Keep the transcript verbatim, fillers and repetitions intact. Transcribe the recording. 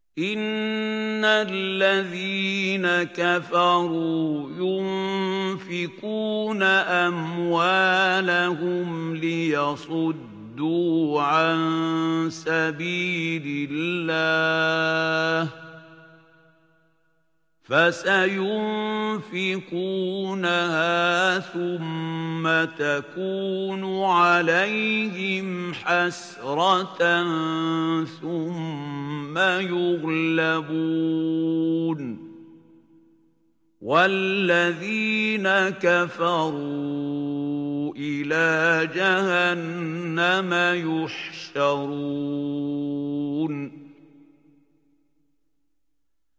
إِنَّ الَّذِينَ كَفَرُوا يُنفِقُونَ أَمْوَالَهُمْ لِيَصُدُّوا عَن سَبِيلِ اللَّهِ فَسَيُنفِقُونَهَا ثُمَّ تَكُونُ عَلَيْهِمْ حَسْرَةً ثُمَّ يُغْلَبُونَ وَالَّذِينَ كَفَرُوا إِلَىٰ جَهَنَّمَ يُحْشَرُونَ